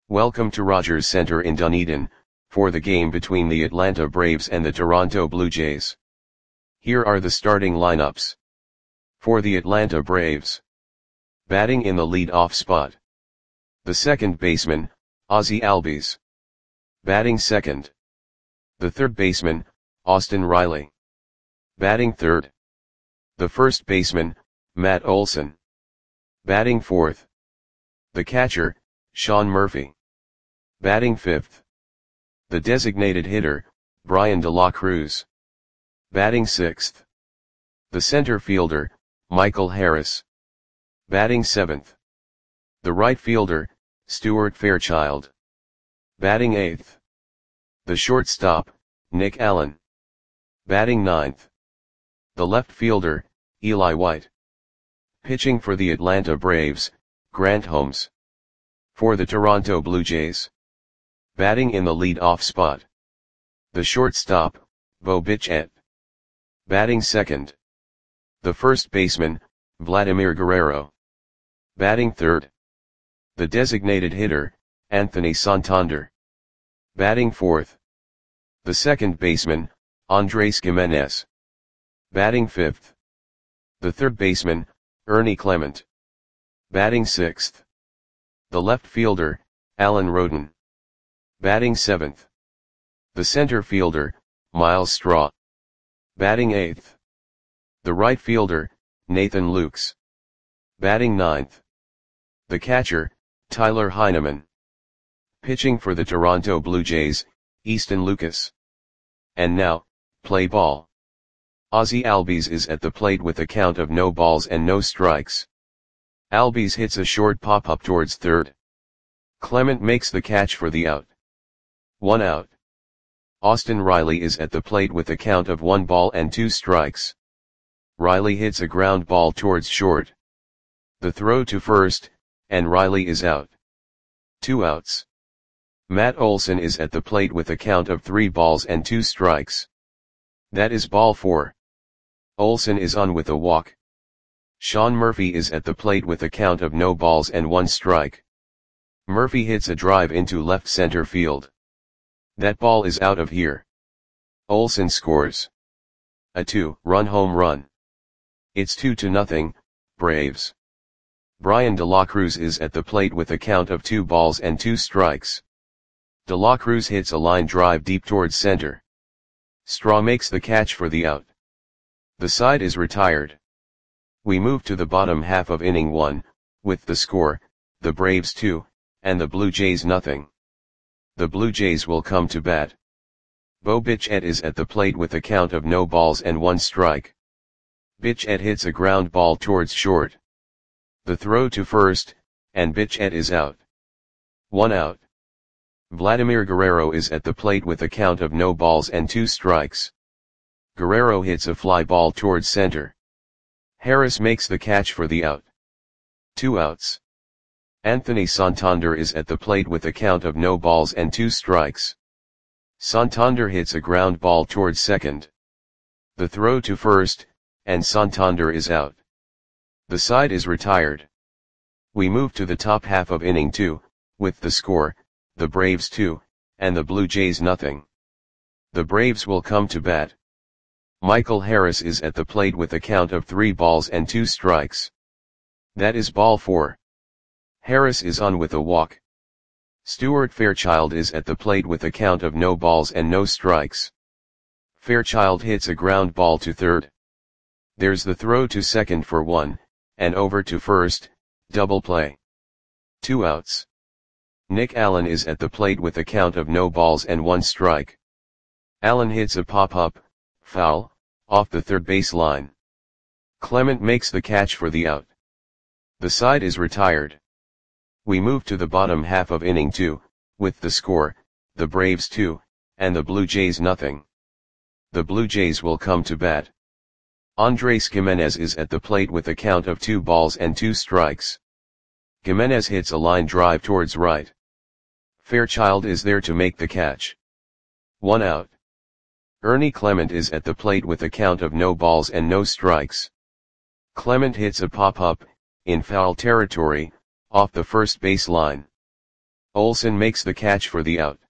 Welcome to Rogers Center in Dunedin, for the game between the Atlanta Braves and the Toronto Blue Jays. Here are the starting lineups. For the Atlanta Braves. Batting in the lead-off spot. The second baseman, Ozzie Albies. Batting second. The third baseman, Austin Riley. Batting third. The first baseman, Matt Olson. Batting fourth. The catcher, Sean Murphy. Batting fifth. The designated hitter, Bryan De La Cruz. Batting sixth. The center fielder, Michael Harris. Batting seventh. The right fielder, Stuart Fairchild. Batting eighth. The shortstop, Nick Allen. Batting ninth. The left fielder, Eli White. Pitching for the Atlanta Braves, Grant Holmes. For the Toronto Blue Jays. Batting in the lead-off spot. The shortstop, Bo Bichette. Batting second. The first baseman, Vladimir Guerrero. Batting third. The designated hitter, Anthony Santander. Batting fourth. The second baseman, Andres Gimenez. Batting fifth. The third baseman, Ernie Clement. Batting sixth. The left fielder, Alan Roden. Batting seventh. The center fielder, Myles Straw. Batting eighth. The right fielder, Nathan Lukes. Batting ninth. The catcher, Tyler Heineman. Pitching for the Toronto Blue Jays, Easton Lucas. And now, play ball. Ozzie Albies is at the plate with a count of no balls and no strikes. Albies hits a short pop-up towards third. Clement makes the catch for the out. 1 out. Austin Riley is at the plate with a count of 1 ball and 2 strikes. Riley hits a ground ball towards short. The throw to first, and Riley is out. 2 outs. Matt Olson is at the plate with a count of 3 balls and 2 strikes. That is ball 4. Olson is on with a walk. Sean Murphy is at the plate with a count of no balls and 1 strike. Murphy hits a drive into left center field. That ball is out of here. Olson scores a 2-run home run. It's 2-0, Braves. Bryan De La Cruz is at the plate with a count of 2 balls and 2 strikes. De La Cruz hits a line drive deep towards center. Straw makes the catch for the out. The side is retired. We move to the bottom half of inning 1, with the score, the Braves 2, and the Blue Jays nothing. The Blue Jays will come to bat. Bo Bichette is at the plate with a count of no balls and 1 strike. Bichette hits a ground ball towards short. The throw to first, and Bichette is out. 1 out. Vladimir Guerrero is at the plate with a count of no balls and 2 strikes. Guerrero hits a fly ball towards center. Harris makes the catch for the out. 2 outs. Anthony Santander is at the plate with a count of no balls and 2 strikes. Santander hits a ground ball towards second. The throw to first, and Santander is out. The side is retired. We move to the top half of inning 2, with the score, the Braves 2, and the Blue Jays nothing. The Braves will come to bat. Michael Harris is at the plate with a count of 3 balls and 2 strikes. That is ball 4. Harris is on with a walk. Stuart Fairchild is at the plate with a count of no balls and no strikes. Fairchild hits a ground ball to third. There's the throw to second for 1, and over to first, double play. 2 outs. Nick Allen is at the plate with a count of no balls and 1 strike. Allen hits a pop-up, foul, off the third base line. Clement makes the catch for the out. The side is retired. We move to the bottom half of inning 2, with the score, the Braves 2, and the Blue Jays nothing. The Blue Jays will come to bat. Andres Gimenez is at the plate with a count of 2 balls and 2 strikes. Gimenez hits a line drive towards right. Fairchild is there to make the catch. 1 out. Ernie Clement is at the plate with a count of no balls and no strikes. Clement hits a pop-up, in foul territory, off the first base line. Olsen makes the catch for the out.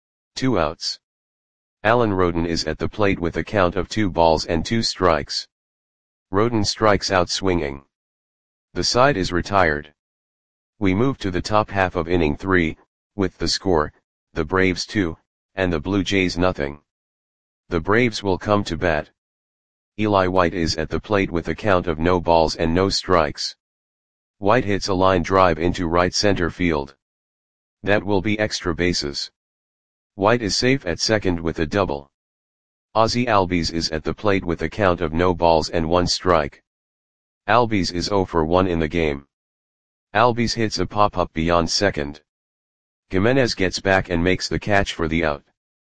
2 outs. Alan Roden is at the plate with a count of 2 balls and 2 strikes. Roden strikes out swinging. The side is retired. We move to the top half of inning 3, with the score, the Braves 2, and the Blue Jays nothing. The Braves will come to bat. Eli White is at the plate with a count of no balls and no strikes. White hits a line drive into right center field. That will be extra bases. White is safe at second with a double. Ozzie Albies is at the plate with a count of no balls and 1 strike. Albies is 0 for 1 in the game. Albies hits a pop-up beyond second. Gimenez gets back and makes the catch for the out.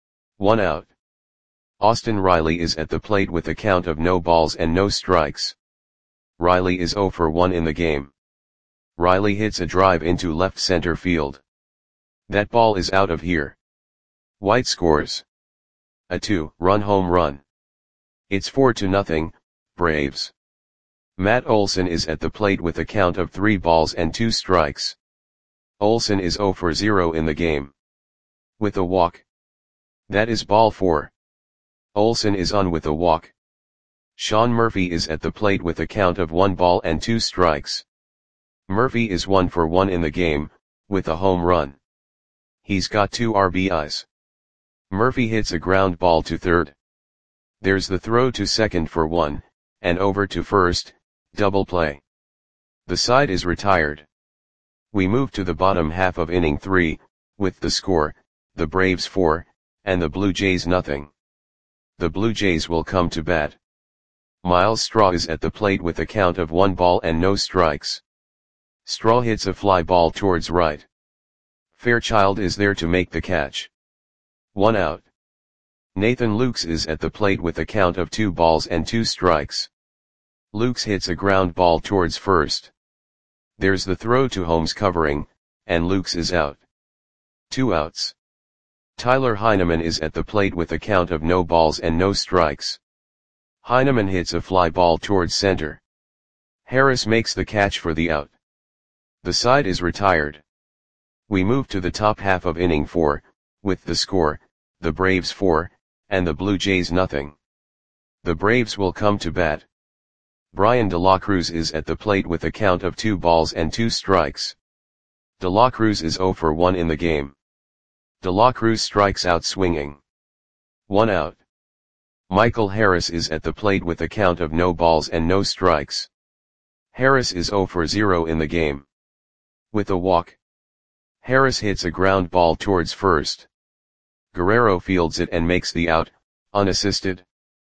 1 out. Austin Riley is at the plate with a count of no balls and no strikes. Riley is 0 for 1 in the game. Riley hits a drive into left center field. That ball is out of here. White scores a 2-run home run. It's 4-0, Braves. Matt Olson is at the plate with a count of 3 balls and 2 strikes. Olson is 0 for 0 in the game. With a walk. That is ball 4. Olson is on with a walk. Sean Murphy is at the plate with a count of 1 ball and 2 strikes. Murphy is 1 for 1 in the game, with a home run. He's got 2 RBIs. Murphy hits a ground ball to third. There's the throw to second for 1, and over to first, double play. The side is retired. We move to the bottom half of inning 3, with the score, the Braves 4, and the Blue Jays nothing. The Blue Jays will come to bat. Miles Straw is at the plate with a count of 1 ball and no strikes. Straw hits a fly ball towards right. Fairchild is there to make the catch. 1 out. Nathan Lukes is at the plate with a count of 2 balls and 2 strikes. Lukes hits a ground ball towards first. There's the throw to Holmes covering, and Lukes is out. 2 outs. Tyler Heineman is at the plate with a count of no balls and no strikes. Heineman hits a fly ball towards center. Harris makes the catch for the out. The side is retired. We move to the top half of inning 4, with the score, the Braves 4, and the Blue Jays nothing. The Braves will come to bat. Brian De La Cruz is at the plate with a count of 2 balls and 2 strikes. De La Cruz is 0 for 1 in the game. De La Cruz strikes out swinging. 1 out. Michael Harris is at the plate with a count of no balls and no strikes. Harris is 0 for 0 in the game. With a walk. Harris hits a ground ball towards first. Guerrero fields it and makes the out, unassisted.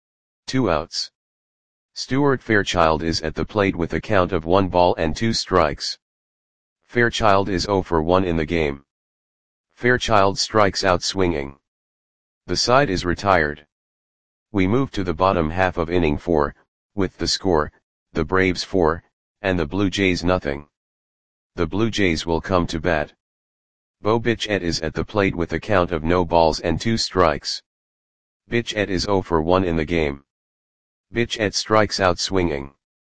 2 outs. Stuart Fairchild is at the plate with a count of 1 ball and 2 strikes. Fairchild is 0 for 1 in the game. Fairchild strikes out swinging. The side is retired. We move to the bottom half of inning 4, with the score, the Braves 4, and the Blue Jays nothing. The Blue Jays will come to bat. Bo Bichette is at the plate with a count of no balls and 2 strikes. Bichette is 0 for 1 in the game. Bichette strikes out swinging.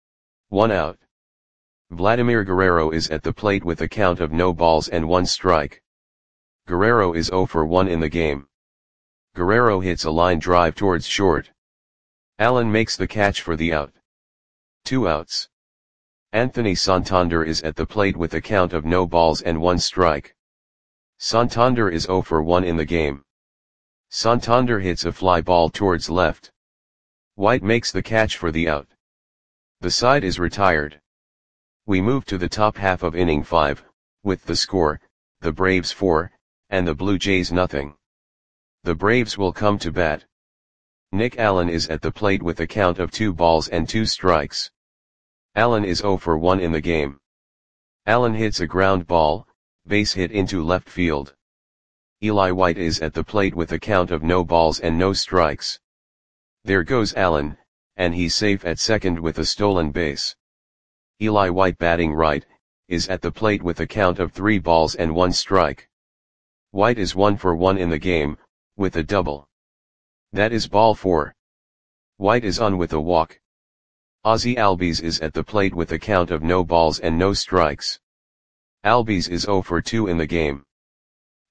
1 out. Vladimir Guerrero is at the plate with a count of no balls and 1 strike. Guerrero is 0 for 1 in the game. Guerrero hits a line drive towards short. Allen makes the catch for the out. 2 outs. Anthony Santander is at the plate with a count of no balls and 1 strike. Santander is 0 for 1 in the game. Santander hits a fly ball towards left. White makes the catch for the out. The side is retired. We move to the top half of inning 5, with the score, the Braves 4, and the Blue Jays nothing. The Braves will come to bat. Nick Allen is at the plate with a count of 2 balls and 2 strikes. Allen is 0 for 1 in the game. Allen hits a ground ball, base hit into left field. Eli White is at the plate with a count of no balls and no strikes. There goes Allen, and he's safe at second with a stolen base. Eli White, batting right, is at the plate with a count of 3 balls and 1 strike. White is 1 for 1 in the game, with a double. That is ball 4. White is on with a walk. Ozzie Albies is at the plate with a count of no balls and no strikes. Albies is 0 for 2 in the game.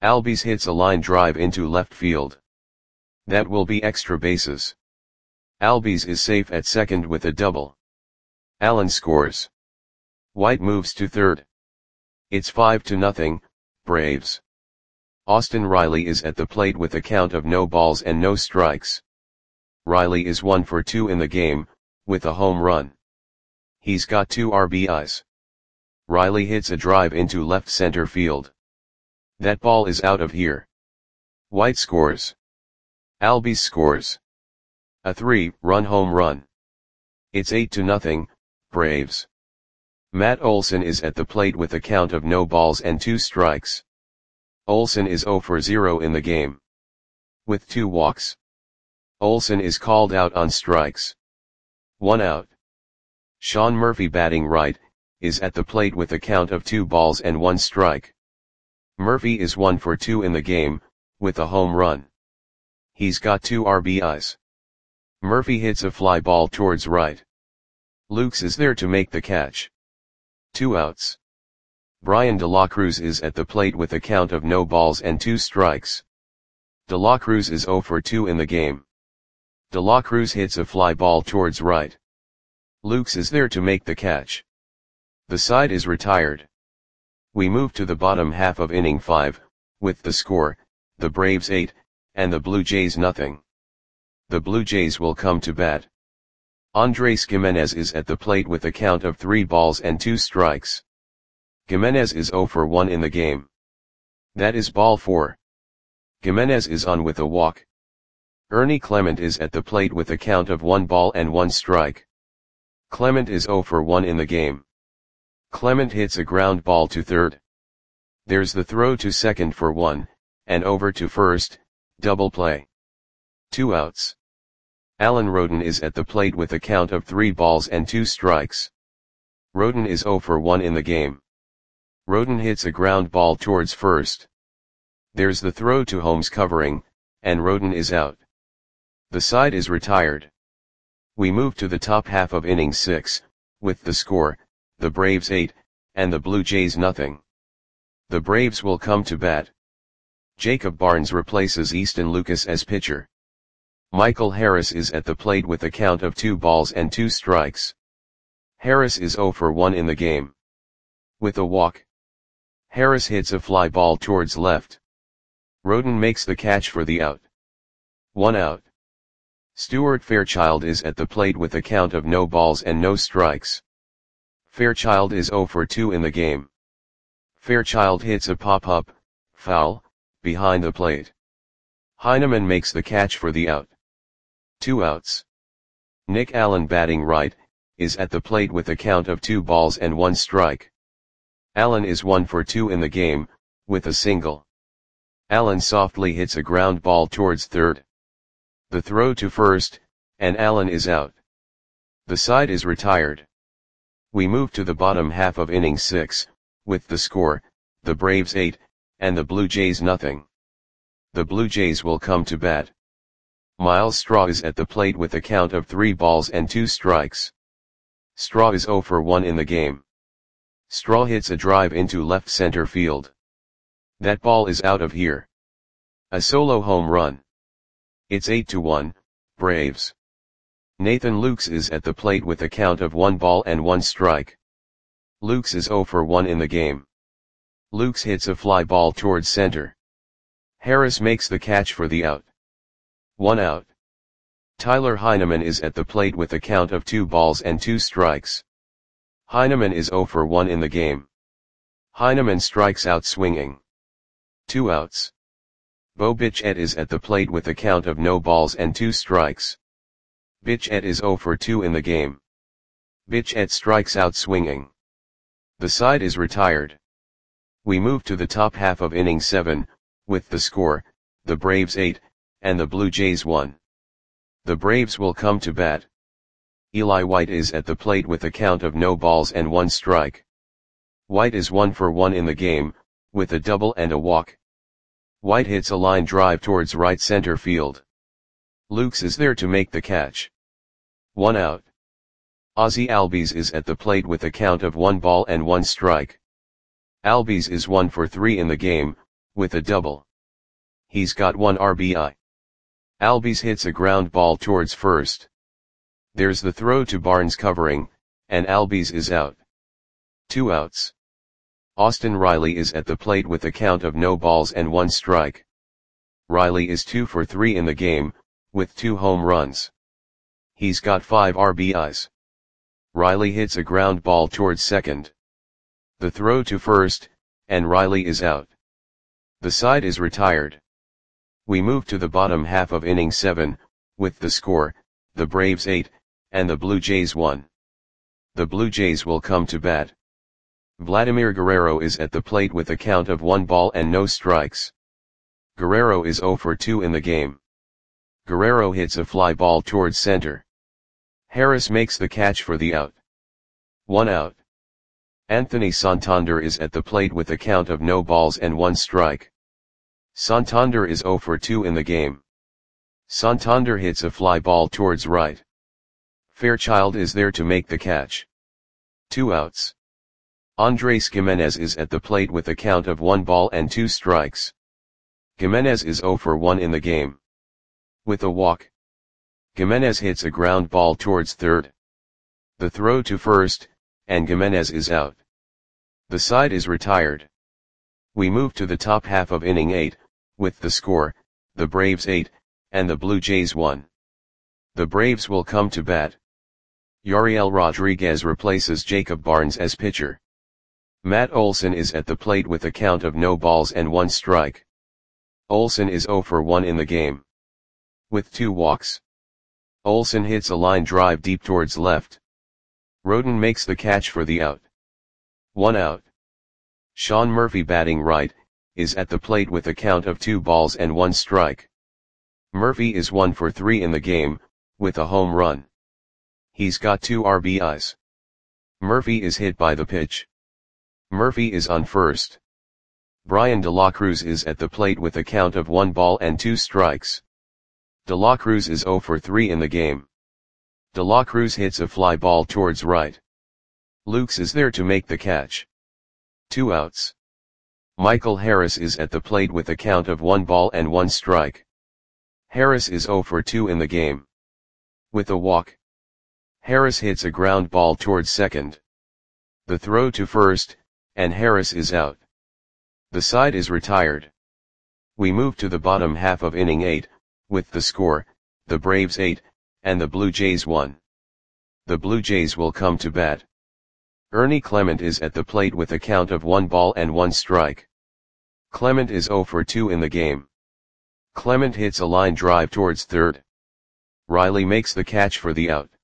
Albies hits a line drive into left field. That will be extra bases. Albies is safe at second with a double. Allen scores. White moves to third. It's 5-0, Braves. Austin Riley is at the plate with a count of no balls and no strikes. Riley is 1 for 2 in the game, with a home run. He's got 2 RBIs. Riley hits a drive into left center field. That ball is out of here. White scores. Albies scores. A 3-run home run. It's 8-0, Braves. Matt Olson is at the plate with a count of no balls and 2 strikes. Olson is 0 for 0 in the game. With 2 walks. Olson is called out on strikes. 1 out. Sean Murphy batting right, is at the plate with a count of 2 balls and 1 strike. Murphy is 1 for 2 in the game, with a home run. He's got 2 RBIs. Murphy hits a fly ball towards right. Lukes is there to make the catch. 2 outs. Brian De La Cruz is at the plate with a count of no balls and 2 strikes. De La Cruz is 0 for 2 in the game. De La Cruz hits a fly ball towards right. Lukes is there to make the catch. The side is retired. We move to the bottom half of inning 5, with the score, the Braves 8, and the Blue Jays nothing. The Blue Jays will come to bat. Andres Gimenez is at the plate with a count of 3 balls and 2 strikes. Gimenez is 0 for 1 in the game. That is ball 4. Gimenez is on with a walk. Ernie Clement is at the plate with a count of 1 ball and 1 strike. Clement is 0 for 1 in the game. Clement hits a ground ball to third. There's the throw to second for 1, and over to first, double play. 2 outs. Alan Roden is at the plate with a count of 3 balls and 2 strikes. Roden is 0 for 1 in the game. Roden hits a ground ball towards first. There's the throw to Holmes covering, and Roden is out. The side is retired. We move to the top half of inning 6, with the score, the Braves 8, and the Blue Jays nothing. The Braves will come to bat. Jacob Barnes replaces Easton Lucas as pitcher. Michael Harris is at the plate with a count of 2 balls and 2 strikes. Harris is 0 for 1 in the game. With a walk. Harris hits a fly ball towards left. Roden makes the catch for the out. 1 out. Stuart Fairchild is at the plate with a count of no balls and no strikes. Fairchild is 0 for 2 in the game. Fairchild hits a pop-up, foul, behind the plate. Heineman makes the catch for the out. 2 outs. Nick Allen batting right, is at the plate with a count of 2 balls and 1 strike. Allen is 1 for 2 in the game, with a single. Allen softly hits a ground ball towards third. The throw to first, and Allen is out. The side is retired. We move to the bottom half of inning 6, with the score, the Braves 8, and the Blue Jays nothing. The Blue Jays will come to bat. Miles Straw is at the plate with a count of 3 balls and 2 strikes. Straw is 0 for 1 in the game. Straw hits a drive into left center field. That ball is out of here. A solo home run. It's 8-1, Braves. Nathan Lukes is at the plate with a count of 1 ball and 1 strike. Lukes is 0 for 1 in the game. Lukes hits a fly ball towards center. Harris makes the catch for the out. 1 out. Tyler Heineman is at the plate with a count of 2 balls and 2 strikes. Heineman is 0 for 1 in the game. Heineman strikes out swinging. 2 outs. Bo Bichette is at the plate with a count of no balls and 2 strikes. Bichette is 0 for 2 in the game. Bichette strikes out swinging. The side is retired. We move to the top half of inning 7, with the score, the Braves 8, and the Blue Jays 1. The Braves will come to bat. Eli White is at the plate with a count of no balls and 1 strike. White is 1 for 1 in the game, with a double and a walk. White hits a line drive towards right center field. Lukes is there to make the catch. 1 out. Ozzie Albies is at the plate with a count of 1 ball and 1 strike. Albies is 1 for 3 in the game, with a double. He's got 1 RBI. Albies hits a ground ball towards first. There's the throw to Barnes covering, and Albies is out. 2 outs. Austin Riley is at the plate with a count of no balls and 1 strike. Riley is 2 for 3 in the game, with 2 home runs. He's got 5 RBIs. Riley hits a ground ball towards second. The throw to first, and Riley is out. The side is retired. We move to the bottom half of inning 7, with the score, the Braves 8, and the Blue Jays 1. The Blue Jays will come to bat. Vladimir Guerrero is at the plate with a count of 1 ball and no strikes. Guerrero is 0 for 2 in the game. Guerrero hits a fly ball towards center. Harris makes the catch for the out. 1 out. Anthony Santander is at the plate with a count of no balls and 1 strike. Santander is 0 for 2 in the game. Santander hits a fly ball towards right. Fairchild is there to make the catch. 2 outs. Andres Gimenez is at the plate with a count of 1 ball and 2 strikes. Gimenez is 0 for 1 in the game. With a walk. Gimenez hits a ground ball towards third. The throw to first, and Gimenez is out. The side is retired. We move to the top half of inning 8, with the score, the Braves 8, and the Blue Jays 1. The Braves will come to bat. Yariel Rodriguez replaces Jacob Barnes as pitcher. Matt Olson is at the plate with a count of no balls and 1 strike. Olson is 0 for 1 in the game. With 2 walks. Olson hits a line drive deep towards left. Roden makes the catch for the out. 1 out. Sean Murphy batting right, is at the plate with a count of 2 balls and 1 strike. Murphy is 1 for 3 in the game, with a home run. He's got 2 RBIs. Murphy is hit by the pitch. Murphy is on first. Brian De La Cruz is at the plate with a count of 1 ball and 2 strikes. De La Cruz is 0 for 3 in the game. De La Cruz hits a fly ball towards right. Lukes is there to make the catch. 2 outs. Michael Harris is at the plate with a count of 1 ball and 1 strike. Harris is 0 for 2 in the game. With a walk. Harris hits a ground ball towards second. The throw to first, and Harris is out. The side is retired. We move to the bottom half of inning 8, with the score, the Braves 8, and the Blue Jays 1. The Blue Jays will come to bat. Ernie Clement is at the plate with a count of 1 ball and 1 strike. Clement is 0 for 2 in the game. Clement hits a line drive towards third. Riley makes the catch for the out.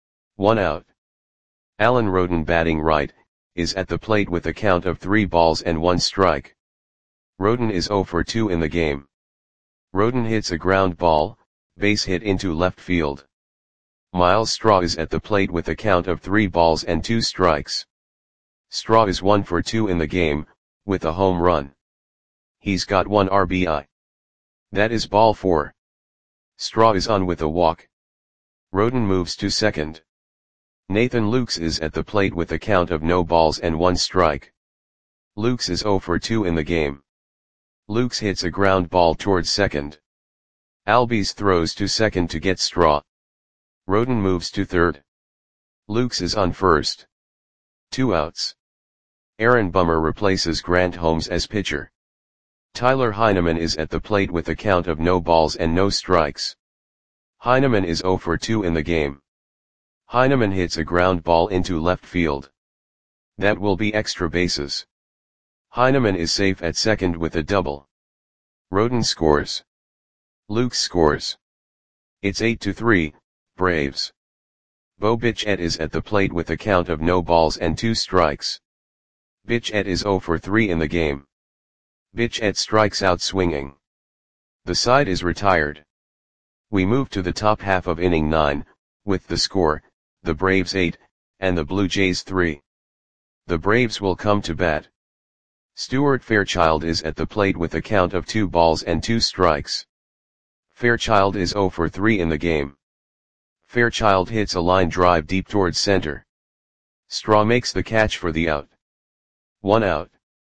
1 out. Alan Roden batting right, is at the plate with a count of 3 balls and 1 strike. Roden is 0 for 2 in the game. Roden hits a ground ball, base hit into left field. Miles Straw is at the plate with a count of 3 balls and 2 strikes. Straw is 1 for 2 in the game, with a home run. He's got 1 RBI. That is ball 4. Straw is on with a walk. Roden moves to second. Nathan Lukes is at the plate with a count of no balls and 1 strike. Lukes is 0 for 2 in the game. Lukes hits a ground ball towards second. Albies throws to second to get Straw. Roden moves to third. Lukes is on first. 2 outs. Aaron Bummer replaces Grant Holmes as pitcher. Tyler Heineman is at the plate with a count of no balls and no strikes. Heineman is 0 for 2 in the game. Heineman hits a ground ball into left field. That will be extra bases. Heineman is safe at second with a double. Roden scores. Lukes scores. It's 8-3, Braves. Bo Bichette is at the plate with a count of no balls and 2 strikes. Bichette is 0 for 3 in the game. Bichette strikes out swinging. The side is retired. We move to the top half of inning 9, with the score, the Braves 8, and the Blue Jays 3. The Braves will come to bat. Stuart Fairchild is at the plate with a count of 2 balls and 2 strikes. Fairchild is 0 for 3 in the game. Fairchild hits a line drive deep towards center. Straw makes the catch for the out. 1 out.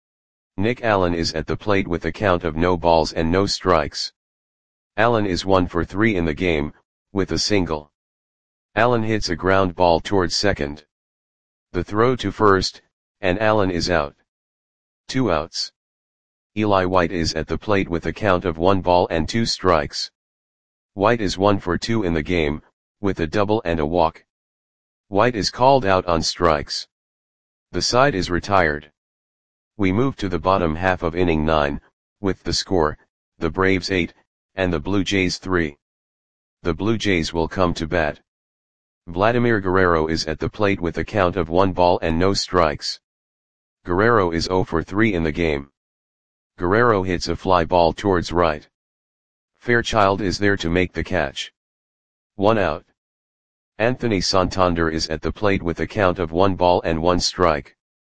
Nick Allen is at the plate with a count of no balls and no strikes. Allen is 1 for 3 in the game, with a single. Allen hits a ground ball towards second. The throw to first, and Allen is out. 2 outs. Eli White is at the plate with a count of 1 ball and 2 strikes. White is 1 for 2 in the game, with a double and a walk. White is called out on strikes. The side is retired. We move to the bottom half of inning 9, with the score, the Braves 8, and the Blue Jays 3. The Blue Jays will come to bat. Vladimir Guerrero is at the plate with a count of 1 ball and no strikes. Guerrero is 0 for 3 in the game. Guerrero hits a fly ball towards right. Fairchild is there to make the catch. 1 out. Anthony Santander is at the plate with a count of 1 ball and 1 strike.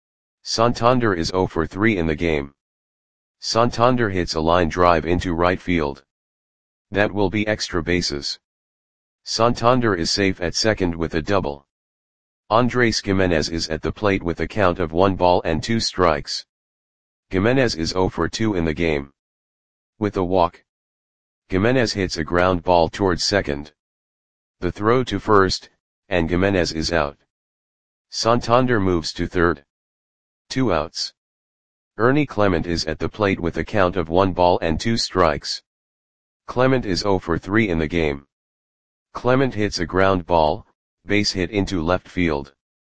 Santander is 0 for 3 in the game. Santander hits a line drive into right field. That will be extra bases. Santander is safe at second with a double. Andres Gimenez is at the plate with a count of 1 ball and 2 strikes. Gimenez is 0 for 2 in the game. With a walk. Gimenez hits a ground ball towards second. The throw to first, and Gimenez is out. Santander moves to third. 2 outs. Ernie Clement is at the plate with a count of 1 ball and 2 strikes. Clement is 0 for 3 in the game. Clement hits a ground ball, base hit into left field.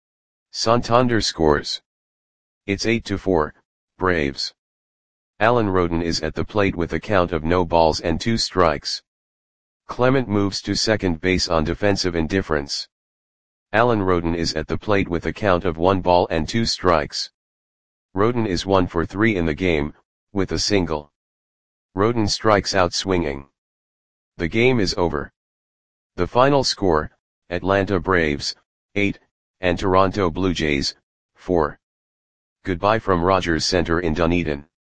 Santander scores. It's 8-4, Braves. Alan Roden is at the plate with a count of no balls and 2 strikes. Clement moves to second base on defensive indifference. Alan Roden is at the plate with a count of 1 ball and 2 strikes. Roden is 1 for 3 in the game, with a single. Roden strikes out swinging. The game is over. The final score, Atlanta Braves, 8, and Toronto Blue Jays, 4. Goodbye from Rogers Center in Dunedin.